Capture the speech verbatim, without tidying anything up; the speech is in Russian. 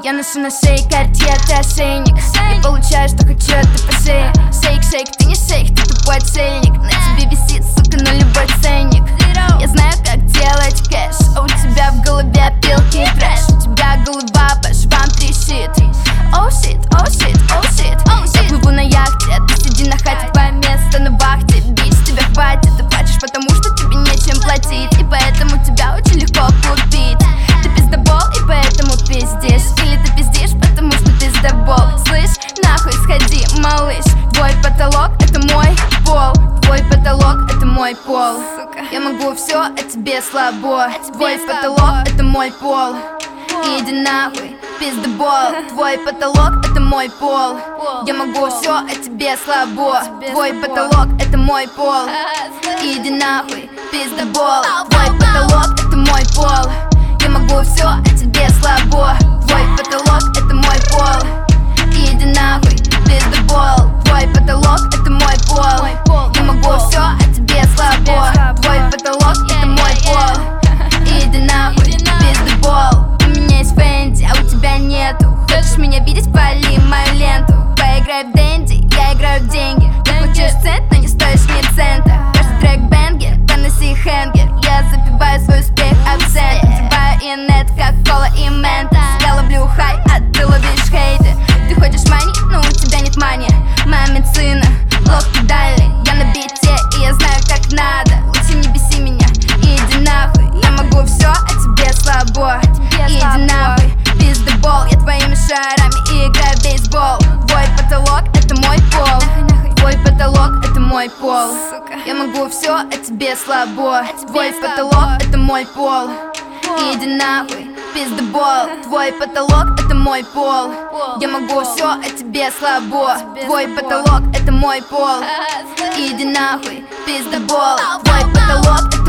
Я ношу на шее Cartier, ты ошейник. Я получаю, что хочу, а ты по шее. Шейк, шейк, ты не шейк, ты тупой отшельник. На тебе висит, сука, на любой ценник. Я знаю, как делать кэш, а у тебя в голове опилки и трэш. У тебя голова по швам трещит. Оу шит, оу шит, оу шит. Я плыву на яхте, ты сиди на хате, твое место на вахте. Бич, тебя хватит, ты платишь, потому что тебе нечем платить. И поэтому тебя очень легко купить. Ты пиздобол, и поэтому пиздишь. Или ты пиздишь, потому что пиздобол. Слышь, нахуй сходи, малыш. Твой потолок — это мой пол. Твой потолок — это мой пол. Я могу все, а тебе слабо. Твой потолок — это мой пол. Иди нахуй, пиздобол. Твой потолок — это мой пол. Я могу все, а тебе слабо. Твой потолок — это мой пол. Иди нахуй, пиздобол. Твой потолок — это мой пол. Я могу все, а тебе слабо. Твой потолок — это мой пол. Иди нахуй, пиздобол. Твой потолок — это мой пол. Я могу все, а тебе слабо. Твой потолок — это мой пол. Иди нахуй, пиздобол. У меня есть Фэнди, а у тебя нету. Хочешь меня видеть, пали мою ленту. Поиграй в Дэнди, я играю в деньги. Ты хочешь цент, но не стоишь ни цента. Каждый трек бенгер, поноси хэнгер. Я запиваю свой успех абсентом. Взрываю инет, как кола и мента. Я ловлю хай, а ты ловишь хейты. Ты хочешь мани, но у тебя нет мани. Моя медицина, лох педальный. Я на бите, и я знаю, как надо. Лучше не беси меня, иди нахуй. Я могу все, а тебе слабо. Иди нахуй, пиздобол. Я твоими шарами играю в бейсбол. Твой потолок — это мой пол. Твой потолок — это мой пол. Я могу все, а тебе слабо. Твой потолок — это мой пол. Иди нахуй, пиздобол. Твой потолок — это мой пол. Я могу все, а тебе слабо. Твой потолок — это мой пол. Иди нахуй, пиздобол. Твой потолок — это